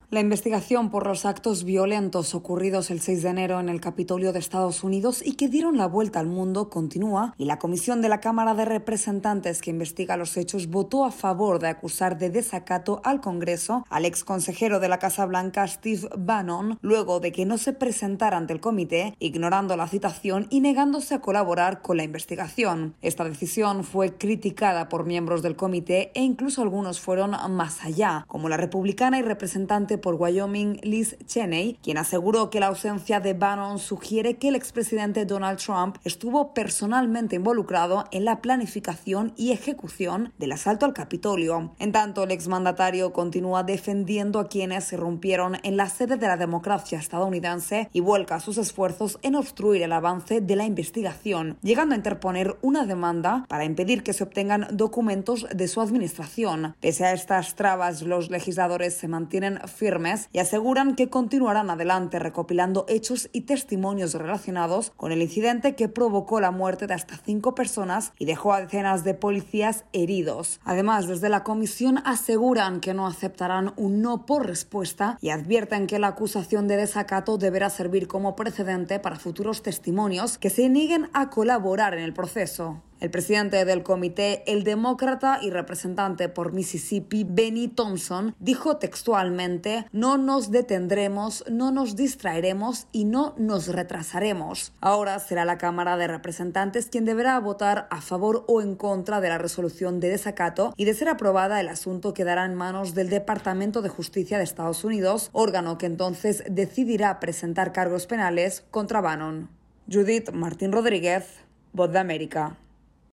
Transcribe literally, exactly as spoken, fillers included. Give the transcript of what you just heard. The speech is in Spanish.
La investigación por los actos violentos ocurridos el seis de enero en el Capitolio de Estados Unidos y que dieron la vuelta al mundo continúa, y la comisión de la Cámara de Representantes que investiga los hechos votó a favor de acusar de desacato al Congreso al exconsejero de la Casa Blanca Steve Bannon, luego de que no se presentara ante el comité, ignorando la citación y negándose a colaborar con la investigación. Esta decisión fue criticada por miembros del comité e incluso algunos fueron más allá, como la republicana y representante por Wyoming Liz Cheney, quien aseguró que la ausencia de Bannon sugiere que el expresidente Donald Trump estuvo personalmente involucrado en la planificación y ejecución del asalto al Capitolio. En tanto, el exmandatario continúa defendiendo a quienes irrumpieron en la sede de la democracia estadounidense y vuelca sus esfuerzos en obstruir el avance de la investigación, llegando a interponer una demanda para impedir que se obtengan documentos de su administración. Pese a estas trabas, los legisladores se mantienen firmes y aseguran que continuarán adelante recopilando hechos y testimonios relacionados con el incidente que provocó la muerte de hasta cinco personas y dejó a decenas de policías heridos. Además, desde la comisión aseguran que no aceptarán un no por respuesta y advierten que la acusación de desacato deberá servir como precedente para futuros testimonios que se nieguen a colaborar en el proceso. El presidente del comité, el demócrata y representante por Mississippi, Benny Thompson, dijo textualmente: "No nos detendremos, no nos distraeremos y no nos retrasaremos". Ahora será la Cámara de Representantes quien deberá votar a favor o en contra de la resolución de desacato, y de ser aprobada, el asunto quedará en manos del Departamento de Justicia de Estados Unidos, órgano que entonces decidirá presentar cargos penales contra Bannon. Judith Martín Rodríguez, Voz de América.